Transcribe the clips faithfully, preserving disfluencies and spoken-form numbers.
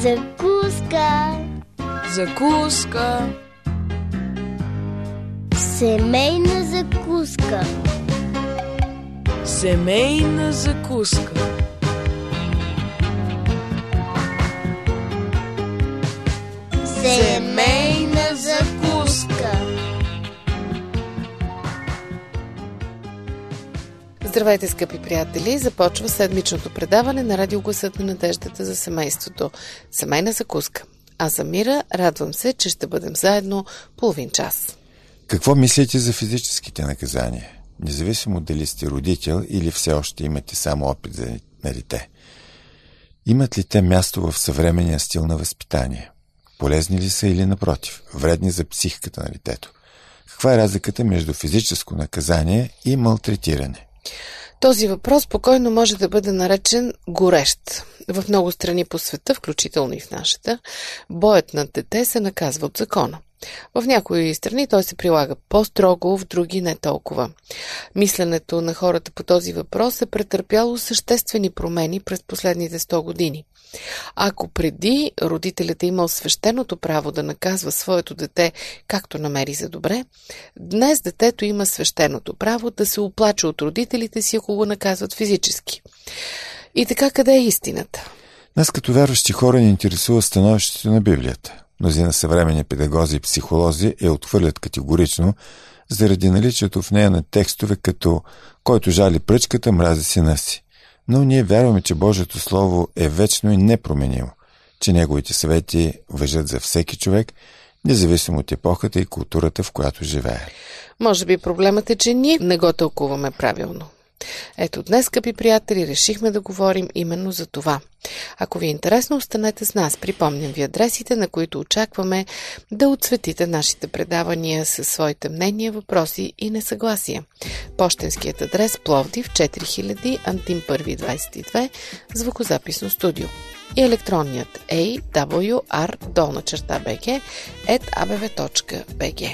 Закуска. Закуска. Семейна закуска. Семейна закуска. Семейна закуска. Здравейте, скъпи приятели! Започва седмичното предаване на Радио Гласът на надеждата за семейството. Семейна закуска. Аз съм Мира, радвам се, че ще бъдем заедно половин час. Какво мислите за физическите наказания? Независимо дали сте родител или все още имате само опит за на дете. Имат ли те място в съвременния стил на възпитание? Полезни ли са или напротив, вредни за психиката на детето? Каква е разликата между физическо наказание и малтретиране? Този въпрос спокойно може да бъде наречен горещ. В много страни по света, включително и в нашата, боят над дете се наказва от закона. В някои страни той се прилага по-строго, в други не толкова. Мисленето на хората по този въпрос е претърпяло съществени промени през последните сто години. Ако преди родителят е имал свещеното право да наказва своето дете както намери за добре, днес детето има свещеното право да се оплаче от родителите си, ако го наказват физически. И така, къде е истината? Нас като вярващи хора ни интересува становището на Библията. Мнозина съвременни педагози и психолози я отхвърлят категорично, заради наличието в нея на текстове като «Който жали пръчката, мрази сина си». Но ние вярваме, че Божието Слово е вечно и непроменимо, че Неговите съвети важат за всеки човек, независимо от епохата и културата, в която живее. Може би проблемът е, че ние не го тълкуваме правилно. Ето днес, скъпи приятели, решихме да говорим именно за това. Ако ви е интересно, останете с нас. Припомням ви адресите, на които очакваме да отсветите нашите предавания със своите мнения, въпроси и несъгласия. Пощенският адрес Пловдив четири хиляди, Антим първи двадесет и две, звукозаписно студио. И електронният ей дабъл ю ар долна черта би джи ет а бе ве точка би джи.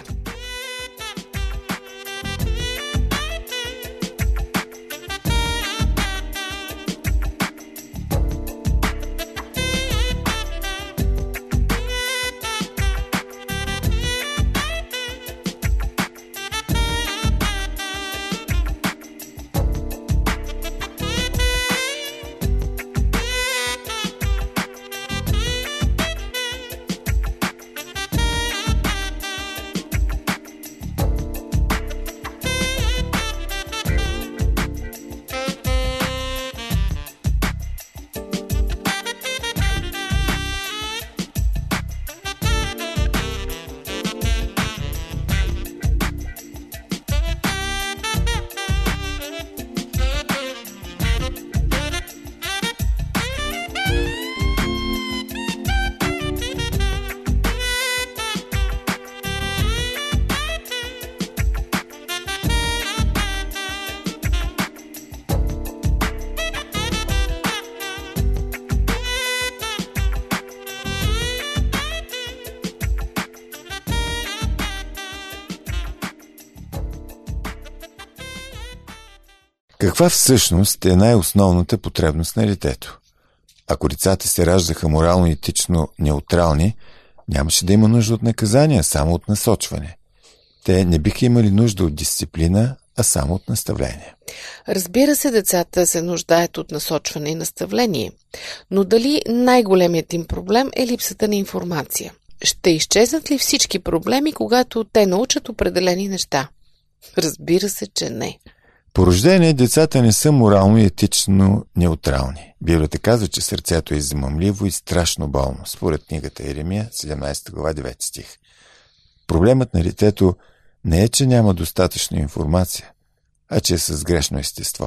Каква всъщност е най-основната потребност на детето? Ако децата се раждаха морално и етично неутрални, нямаше да има нужда от наказания, само от насочване. Те не биха имали нужда от дисциплина, а само от наставление. Разбира се, децата се нуждаят от насочване и наставление, но дали най-големият им проблем е липсата на информация? Ще изчезнат ли всички проблеми, когато те научат определени неща? Разбира се, че не. По рождение децата не са морално и етично неутрални. Библията казва, че сърцето е измъмливо и страшно болно, според книгата Еремия, седемнадесета глава, девети стих. Проблемът на детето не е, че няма достатъчно информация, а че е с грешно естество.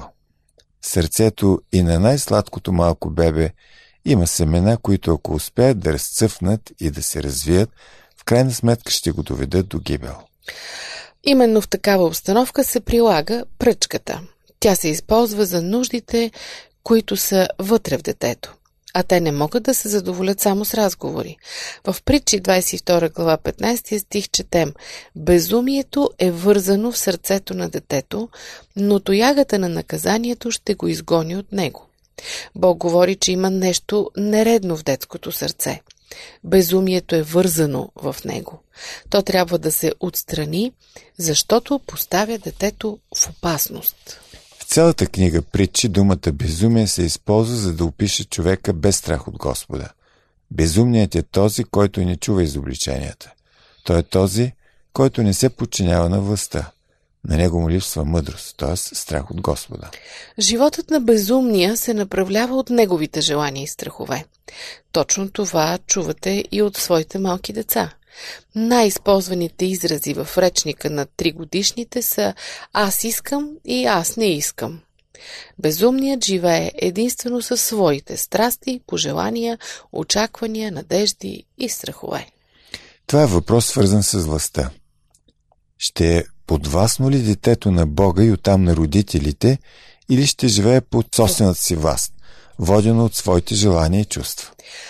Сърцето и на най-сладкото малко бебе има семена, които ако успеят да разцъфнат и да се развият, в крайна сметка ще го доведат до гибел. Именно в такава обстановка се прилага пръчката. Тя се използва за нуждите, които са вътре в детето. А те не могат да се задоволят само с разговори. В Притчи двадесет и втора глава петнадесети стих четем: безумието е вързано в сърцето на детето, но тоягата на наказанието ще го изгони от него. Бог говори, че има нещо нередно в детското сърце. Безумието е вързано в него. То трябва да се отстрани, защото поставя детето в опасност. В цялата книга Притчи думата безумие се използва, за да опише човека без страх от Господа. Безумният е този, който не чува изобличенията. Той е този, който не се подчинява на властта. На него му липсва мъдрост, т.е. страх от Господа. Животът на безумния се направлява от неговите желания и страхове. Точно това чувате и от своите малки деца. Най-използваните изрази в речника на тригодишните са «аз искам» и «аз не искам». Безумният живее единствено със своите страсти, пожелания, очаквания, надежди и страхове. Това е въпрос, свързан с властта. Ще е подвластно ли детето на Бога и оттам на родителите, или ще живее под собствената си власт, водено от своите желания и чувства?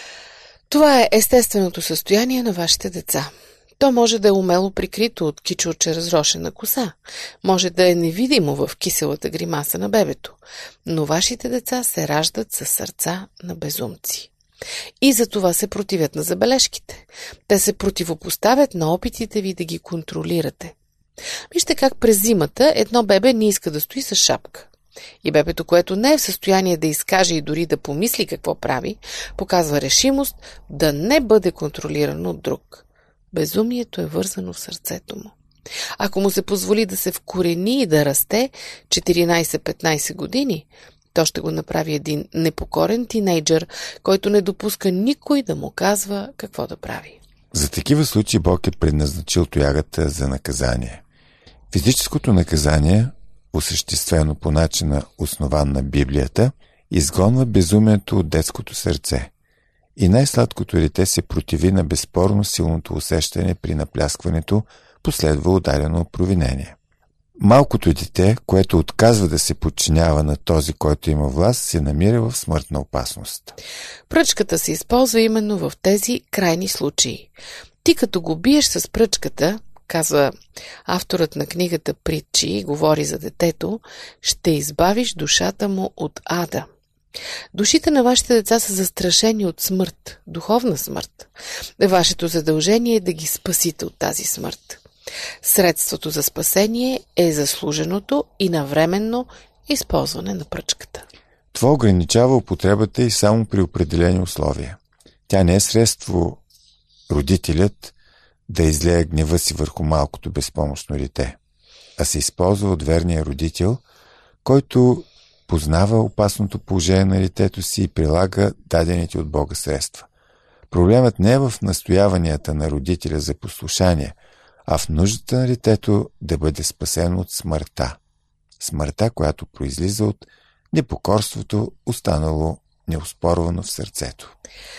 Това е естественото състояние на вашите деца. То може да е умело прикрито от кичурче разрошена коса, може да е невидимо в киселата гримаса на бебето, но вашите деца се раждат със сърца на безумци. И за това се противят на забележките. Те се противопоставят на опитите ви да ги контролирате. Вижте как през зимата едно бебе не иска да стои с шапка. И бебето, което не е в състояние да изкаже и дори да помисли какво прави, показва решимост да не бъде контролирано от друг. Безумието е вързано в сърцето му. Ако му се позволи да се вкорени и да расте четиринайсет-петнайсет години, то ще го направи един непокорен тинейджър, който не допуска никой да му казва какво да прави. За такива случаи Бог е предназначил тоягата за наказание. Физическото наказание, осъществено по начина основан на Библията, изгонва безумието от детското сърце. И най-сладкото дете се противи на безспорно силното усещане при напляскването, последва ударено провинение. Малкото дете, което отказва да се подчинява на този, който има власт, се намира в смъртна опасност. Пръчката се използва именно в тези крайни случаи. Ти като го биеш с пръчката, казва авторът на книгата Притчи и говори за детето, ще избавиш душата му от ада. Душите на вашите деца са застрашени от смърт, духовна смърт. Вашето задължение е да ги спасите от тази смърт. Средството за спасение е заслуженото и навременно използване на пръчката. Това ограничава употребата и само при определени условия. Тя не е средство родителят да излее гнева си върху малкото безпомощно дете, а се използва от верния родител, който познава опасното положение на детето си и прилага дадените от Бога средства. Проблемът не е в настояванията на родителя за послушание, а в нуждата на детето да бъде спасено от смъртта. Смъртта, която произлиза от непокорството, останало неоспорвано в сърцето.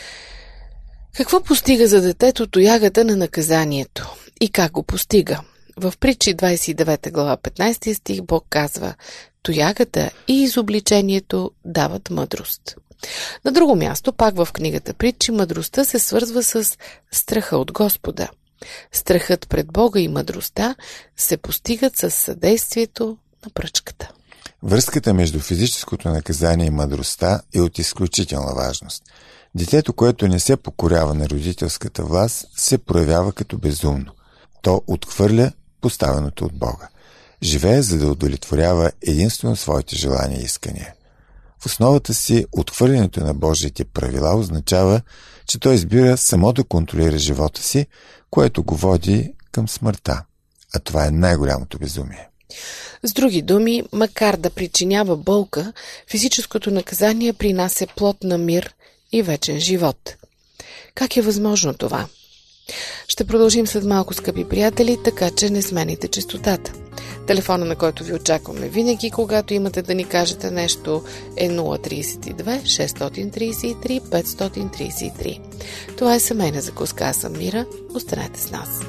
Какво постига за детето тоягата на наказанието? И как го постига? В Притчи двайсет и девета глава петнайсети стих Бог казва: тоягата и изобличението дават мъдрост. На друго място, пак в книгата Притчи, мъдростта се свързва с страха от Господа. Страхът пред Бога и мъдростта се постигат с съдействието на пръчката. Връзката между физическото наказание и мъдростта е от изключителна важност. Детето, което не се покорява на родителската власт, се проявява като безумно. То отхвърля поставеното от Бога. Живее, за да удовлетворява единствено своите желания и искания. В основата си отхвърлянето на Божиите правила означава, че той избира само да контролира живота си, което го води към смъртта. А това е най-голямото безумие. С други думи, макар да причинява болка, физическото наказание принася плод на мир и вечен живот. Как е възможно това? Ще продължим след малко, скъпи приятели, така че не смените честотата. Телефона, на който ви очакваме винаги, когато имате да ни кажете нещо, е нула три две шест три три пет три три. Това е семейна закуска. Аз съм Мира. Останете с нас.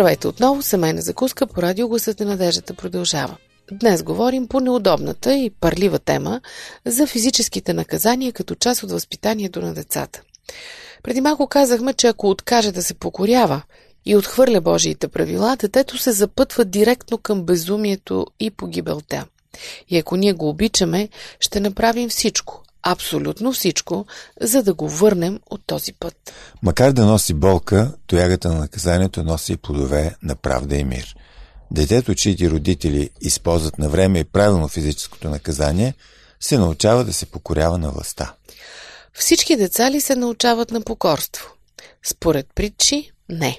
Здравейте отново, семейна закуска по радио Гласът на надеждата продължава. Днес говорим по неудобната и парлива тема за физическите наказания като част от възпитанието на децата. Преди малко казахме, че ако откаже да се покорява и отхвърля Божиите правила, детето се запътва директно към безумието и погибелта. И ако ние го обичаме, ще направим всичко, абсолютно всичко, за да го върнем от този път. Макар да носи болка, тоягата на наказанието носи и плодове на правда и мир. Детето, чиито родители използват на време и правилно физическото наказание, се научава да се покорява на властта. Всички деца ли се научават на покорство? Според притчи, не.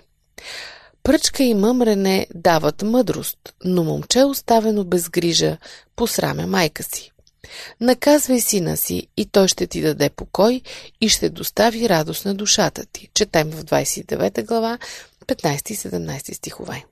Пръчка и мъмрене дават мъдрост, но момче, оставено без грижа, посрамя майка си. Наказвай сина си и той ще ти даде покой и ще достави радост на душата ти. Четем в двадесет и девета глава, петнадесети и седемнадесети стихове.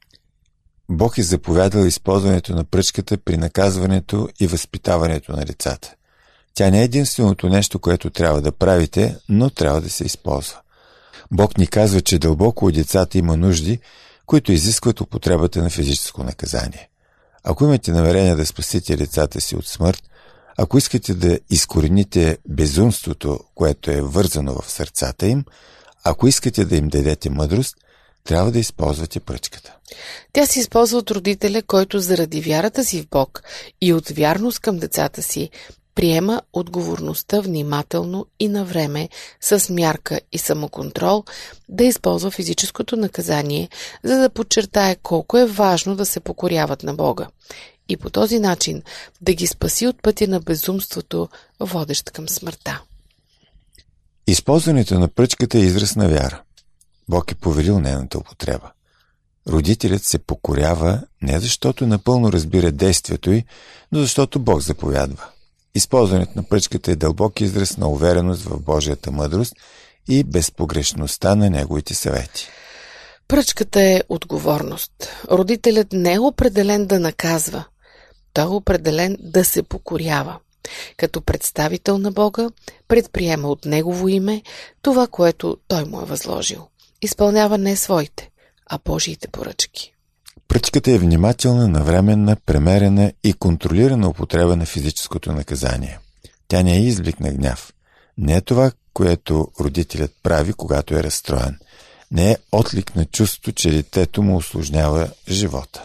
Бог е заповядал използването на пръчката при наказването и възпитаването на децата. Тя не е единственото нещо, което трябва да правите, но трябва да се използва. Бог ни казва, че дълбоко у децата има нужди, които изискват употребата на физическо наказание. Ако имате намерение да спасите децата си от смърт, ако искате да изкорените безумството, което е вързано в сърцата им, ако искате да им дадете мъдрост, трябва да използвате пръчката. Тя се използва от родителя, който заради вярата си в Бог и от вярност към децата си приема отговорността внимателно и на време, с мярка и самоконтрол, да използва физическото наказание, за да подчертае колко е важно да се покоряват на Бога. И по този начин да ги спаси от пътя на безумството, водещ към смъртта. Използването на пръчката е израз на вяра. Бог е повелил нейната употреба. Родителят се покорява не защото напълно разбира действието й, но защото Бог заповядва. Използването на пръчката е дълбок израз на увереност в Божията мъдрост и безпогрешността на неговите съвети. Пръчката е отговорност. Родителят не е определен да наказва. Той е определен да се покорява. Като представител на Бога, предприема от Негово име това, което Той му е възложил. Изпълнява не своите, а Божиите поръчки. Пръчката е внимателна, навременна, премерена и контролирана употреба на физическото наказание. Тя не е изблик на гняв. Не е това, което родителят прави, когато е разстроен. Не е отлик на чувство, че детето му усложнява живота.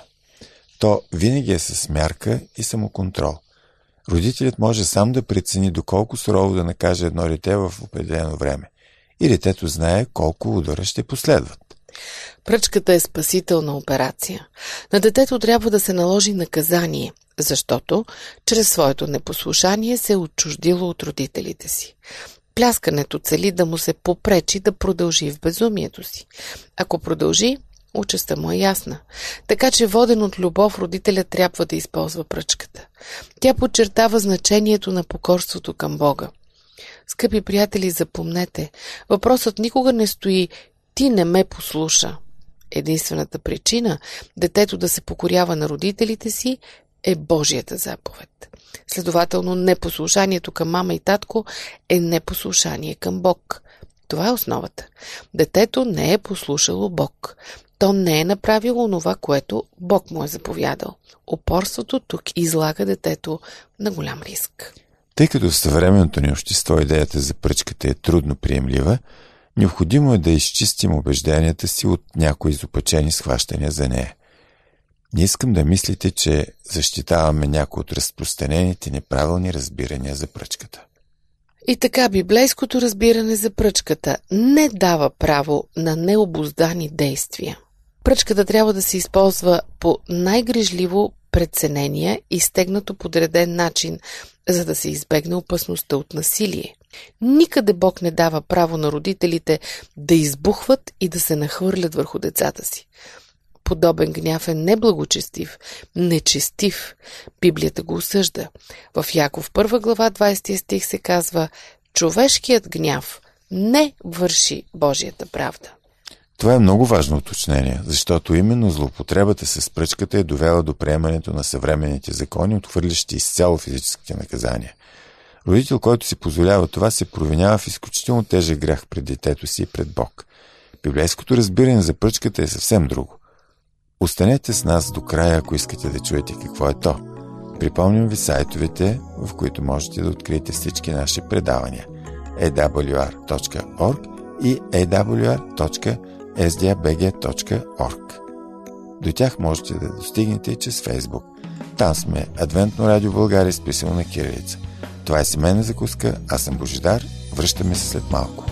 То винаги е с мярка и самоконтрол. Родителят може сам да прецени доколко сурово да накаже едно дете в определено време. И детето знае колко удара ще последват. Пръчката е спасителна операция. На детето трябва да се наложи наказание, защото чрез своето непослушание се е отчуждило от родителите си. Пляскането цели да му се попречи да продължи в безумието си. Ако продължи, участта му е ясна. Така че, воден от любов, родителят трябва да използва пръчката. Тя подчертава значението на покорството към Бога. Скъпи приятели, запомнете, въпросът никога не стои «ти не ме послуша». Единствената причина детето да се покорява на родителите си е Божията заповед. Следователно, непослушанието към мама и татко е непослушание към Бог. Това е основата. Детето не е послушало Бог. То не е направило онова, което Бог му е заповядал. Упорството тук излага детето на голям риск. Тъй като в съвременното ни общество идеята за пръчката е трудно приемлива, необходимо е да изчистим убежденията си от някои изопачени схващания за нея. Не искам да мислите, че защитаваме някои от разпространените неправилни разбирания за пръчката. И така, библейското разбиране за пръчката не дава право на необуздани действия. Пръчката трябва да се използва по най-грижливо преценения и стегнато подреден начин, за да се избегне опасността от насилие. Никъде Бог не дава право на родителите да избухват и да се нахвърлят върху децата си. Подобен гняв е неблагочестив, нечестив. Библията го осъжда. В Яков първа глава, двадесети стих се казва: човешкият гняв не върши Божията правда. Това е много важно уточнение, защото именно злоупотребата с пръчката е довела до приемането на съвременните закони, отхвърлящи изцяло физическите наказания. Родител, който си позволява това, се провинява в изключително тежък грях пред детето си и пред Бог. Библейското разбиране за пръчката е съвсем друго. Останете с нас до края, ако искате да чуете какво е то. Припомням ви сайтовете, в които можете да откриете всички наши предавания: ей дабъл ю ар точка орг и ей дабъл ю ар точка ес ди ей би джи точка орг. До тях можете да достигнете и чрез Фейсбук. Там сме Адвентно радио България, списано на кирилица. Това е семейна закуска, аз съм Божидар, връщаме се след малко.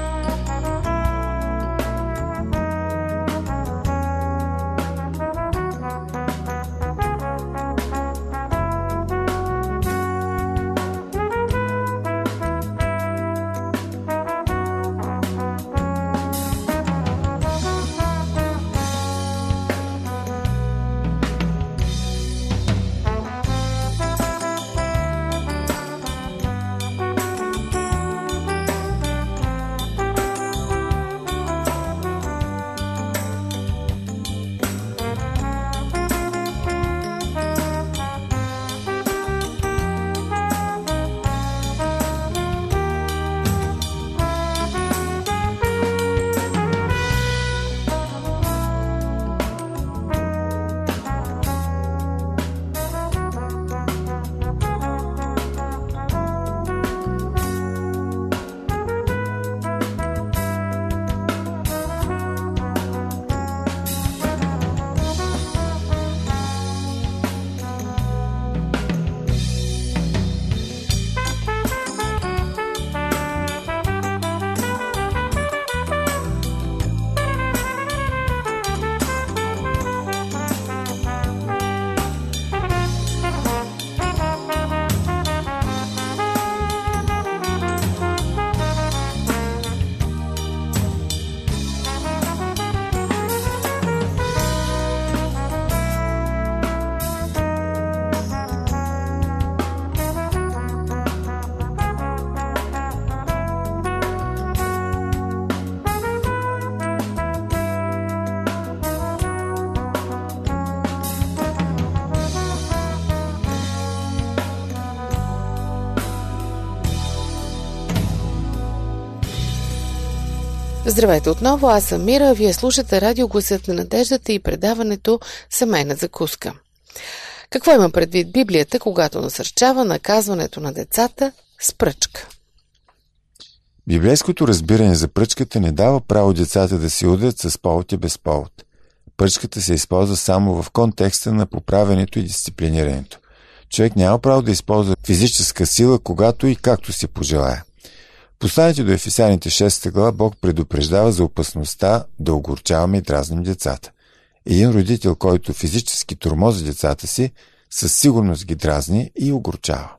Здравейте отново, аз съм Мира, вие слушате радио Гласът на надеждата и предаването Семейна закуска. Какво има предвид Библията, когато насърчава наказването на децата с пръчка? Библейското разбиране за пръчката не дава право децата да се удрят с повод и без повод. Пръчката се използва само в контекста на поправенето и дисциплинирането. Човек няма право да използва физическа сила, когато и както си пожелая. Посланието до Ефесяните шеста глава Бог предупреждава за опасността да огорчаваме и дразним децата. Един родител, който физически тормози децата си, със сигурност ги дразни и огорчава.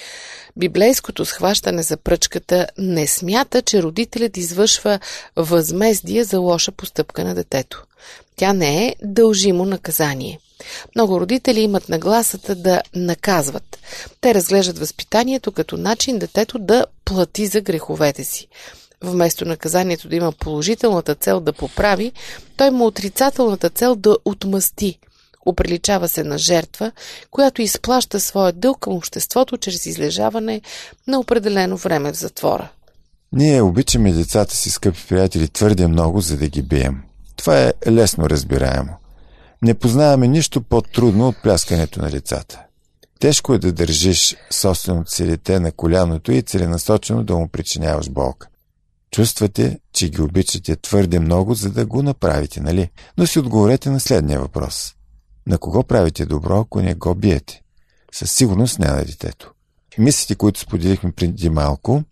Библейското схващане за пръчката не смята, че родителят извършва възмездие за лоша постъпка на детето. Тя не е дължимо наказание. Много родители имат нагласата да наказват. Те разглеждат възпитанието като начин детето да плати за греховете си. Вместо наказанието да има положителната цел да поправи, той има отрицателната цел да отмъсти. Оприличава се на жертва, която изплаща своя дълг към обществото чрез излежаване на определено време в затвора. Ние обичаме децата си, скъпи приятели, твърде много, за да ги бием. Това е лесно разбираемо. Не познаваме нищо по-трудно от пляскането на децата. Тежко е да държиш собственото си дете на коляното и целенасочено да му причиняваш болка. Чувствате, че ги обичате твърде много, за да го направите, нали? Но си отговорете на следния въпрос. На кого правите добро, ако не го биете? Със сигурност не на детето. Мислите, които споделихме преди малко,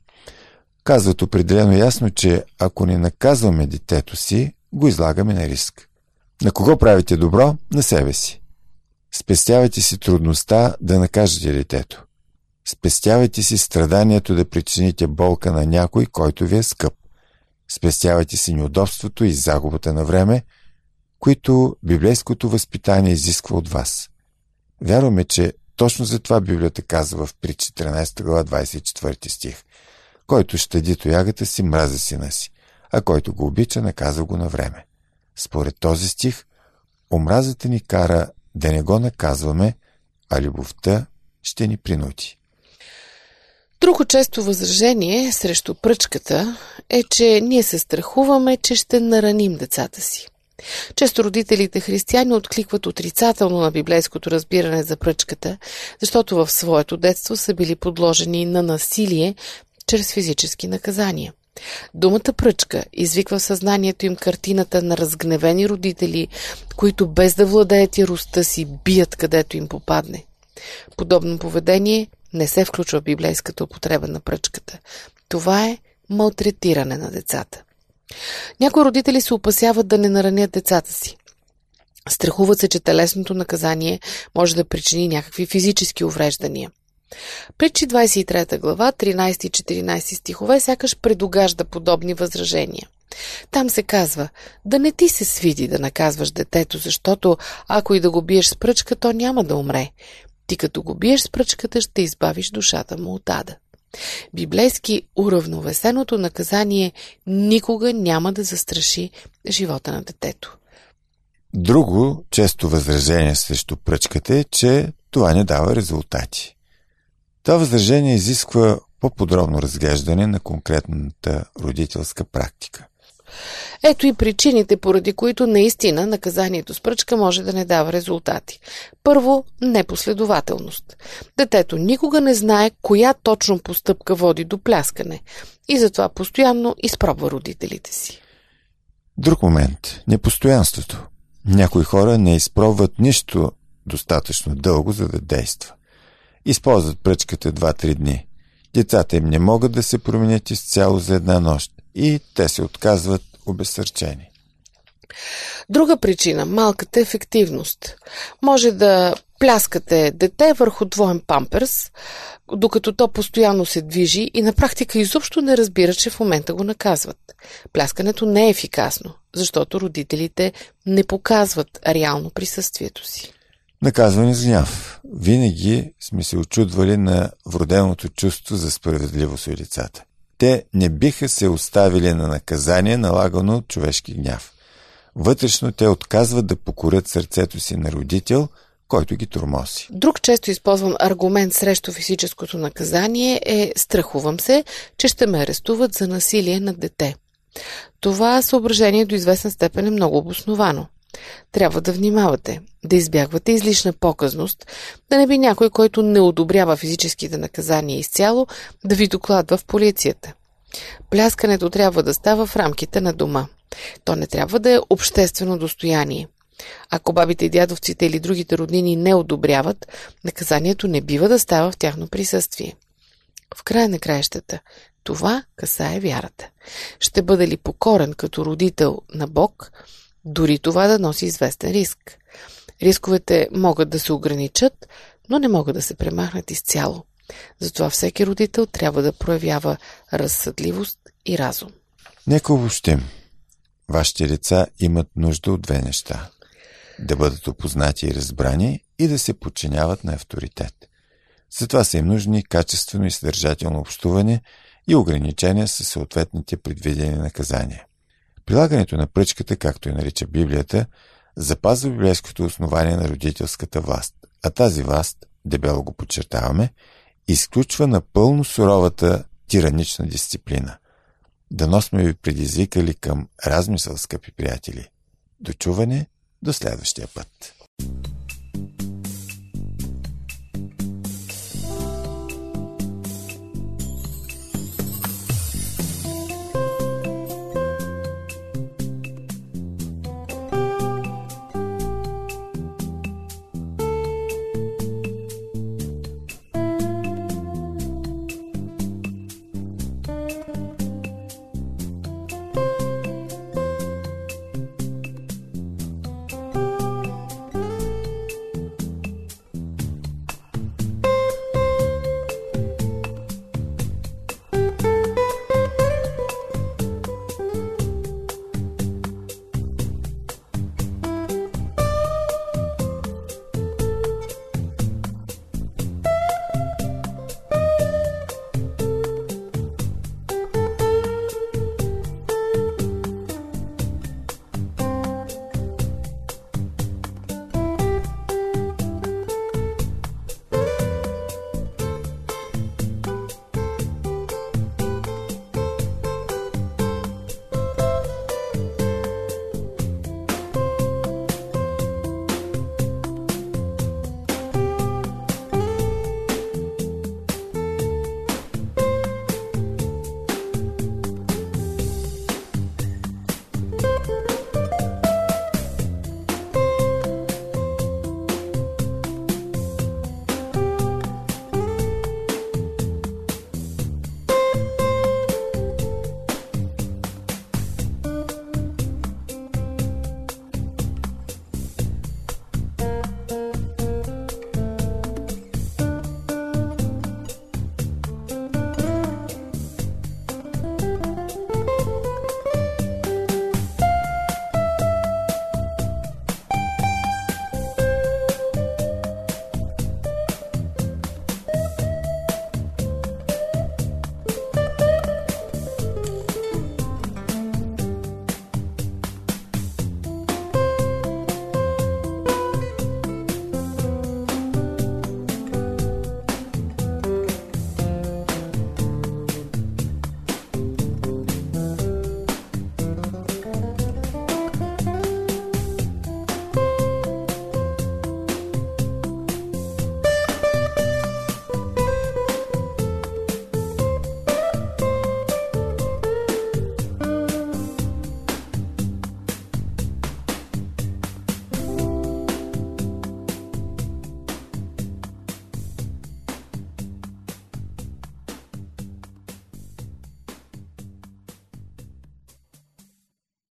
казват определено ясно, че ако не наказваме детето си, го излагаме на риск. На кого правите добро? На себе си. Спестявайте си трудността да накажете детето. Спестявайте си страданието да причините болка на някой, който ви е скъп. Спестявайте си неудобството и загубата на време, които библейското възпитание изисква от вас. Вярваме, че точно за това Библията казва в Притчи четиринадесета глава двадесет и четвърти стих. Който щади тоягата си, мрази сина си, а който го обича, наказва го на време. Според този стих, омразата ни кара да не го наказваме, а любовта ще ни принуди. Друго често възражение срещу пръчката е, че ние се страхуваме, че ще нараним децата си. Често родителите християни откликват отрицателно на библейското разбиране за пръчката, защото в своето детство са били подложени на насилие чрез физически наказания. Думата пръчка извиква в съзнанието им картината на разгневени родители, които без да владеят яростта си бият където им попадне. Подобно поведение не се включва в библейската употреба на пръчката. Това е малтретиране на децата. Някои родители се опасяват да не наранят децата си. Страхуват се, че телесното наказание може да причини някакви физически увреждания. Притчи двадесет и трета глава, тринадесети и четиринадесети стихове сякаш предугажда подобни възражения. Там се казва: да не ти се свиди да наказваш детето, защото ако и да го биеш с пръчка, то няма да умре. Ти като го биеш с пръчката, ще избавиш душата му от ада. Библейски уравновесеното наказание никога няма да застраши живота на детето. Друго често възражение срещу пръчката е, че това не дава резултати. Това възражение изисква по-подробно разглеждане на конкретната родителска практика. Ето и причините, поради които наистина наказанието с пръчка може да не дава резултати. Първо, непоследователност. Детето никога не знае коя точно постъпка води до пляскане и затова постоянно изпробва родителите си. Друг момент – непостоянството. Някои хора не изпробват нищо достатъчно дълго, за да действа. Използват пръчката два-три дни. Децата им не могат да се променят изцяло за една нощ и те се отказват обезсърчени. Друга причина – малката ефективност. Може да пляскате дете върху двоен памперс, докато то постоянно се движи и на практика изобщо не разбира, че в момента го наказват. Пляскането не е ефикасно, защото родителите не показват реално присъствието си. Наказване с гняв. Винаги сме се очудвали на вроденото чувство за справедливост у децата. Те не биха се оставили на наказание, налагано от човешки гняв. Вътрешно те отказват да покорят сърцето си на родител, който ги тормози. Друг често използван аргумент срещу физическото наказание е: страхувам се, че ще ме арестуват за насилие над дете. Това съображение до известна степен е много обосновано. Трябва да внимавате, да избягвате излишна показност, да не би някой, който не одобрява физическите наказания изцяло, да ви докладва в полицията. Пляскането трябва да става в рамките на дома. То не трябва да е обществено достояние. Ако бабите и дядовците или другите роднини не одобряват, наказанието не бива да става в тяхно присъствие. В края на краищата, това касае вярата. Ще бъде ли покорен като родител на Бог, дори това да носи известен риск. Рисковете могат да се ограничат, но не могат да се премахнат изцяло. Затова всеки родител трябва да проявява разсъдливост и разум. Нека обобщим. Вашите деца имат нужда от две неща. Да бъдат опознати и разбрани и да се подчиняват на авторитет. Затова са им нужни качествено и съдържателно общуване и ограничения със съответните предвидени наказания. Прилагането на пръчката, както и нарича Библията, запазва библейското основание на родителската власт, а тази власт, дебело го подчертаваме, изключва напълно суровата тиранична дисциплина. Дано сме ви предизвикали към размисъл, скъпи приятели. До чуване, до следващия път.